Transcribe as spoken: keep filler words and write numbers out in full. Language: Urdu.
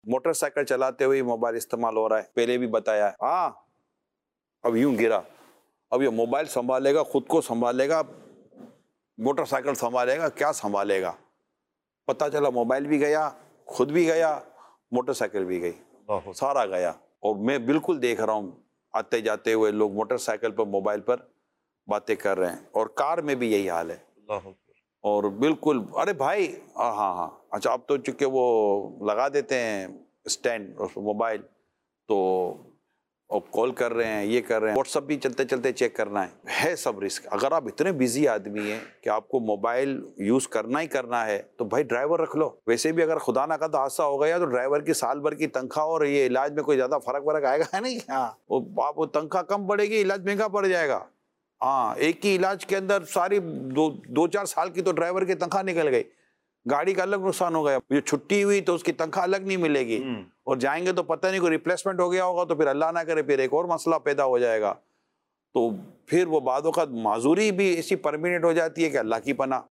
موٹر سائیکل چلاتے ہوئے موبائل استعمال ہو رہا ہے، پہلے بھی بتایا ہے. ہاں اب یوں گرا، اب یہ موبائل سنبھالے گا، خود کو سنبھالے گا، موٹر سائیکل سنبھالے گا، کیا سنبھالے گا؟ پتہ چلا موبائل بھی گیا، خود بھی گیا، موٹر سائیکل بھی گئی، سارا گیا. اور میں بالکل دیکھ رہا ہوں آتے جاتے ہوئے لوگ موٹر سائیکل پر موبائل پر باتیں کر رہے ہیں، اور کار میں بھی یہی حال ہے. اور بالکل ارے بھائی ہاں ہاں ہاں اچھا اب تو چونکہ وہ لگا دیتے ہیں اسٹینڈ اور موبائل، تو کال کر رہے ہیں، یہ کر رہے ہیں، واٹس ایپ بھی چلتے چلتے چیک کرنا ہے ہے سب رسک. اگر آپ اتنے بزی آدمی ہیں کہ آپ کو موبائل یوز کرنا ہی کرنا ہے تو بھائی ڈرائیور رکھ لو. ویسے بھی اگر خدا نہ کرتا حادثہ ہو گیا تو ڈرائیور کی سال بھر کی تنخواہ اور یہ علاج میں کوئی زیادہ فرق ورق آئے گا نہیں. ہاں آپ وہ تنخواہ کم پڑے گی، علاج مہنگا پڑ جائے گا. ہاں ایک ہی علاج کے اندر ساری دو دو چار سال کی تو ڈرائیور کی تنخواہ نکل گئی، گاڑی کا الگ نقصان ہو گیا. یہ چھٹی ہوئی تو اس کی تنخواہ الگ نہیں ملے گی، اور جائیں گے تو پتہ نہیں کوئی ریپلیسمنٹ ہو گیا ہوگا تو پھر اللہ نہ کرے پھر ایک اور مسئلہ پیدا ہو جائے گا. تو پھر وہ بعد وقت معذوری بھی ایسی پرمیننٹ ہو جاتی ہے کہ اللہ کی پناہ.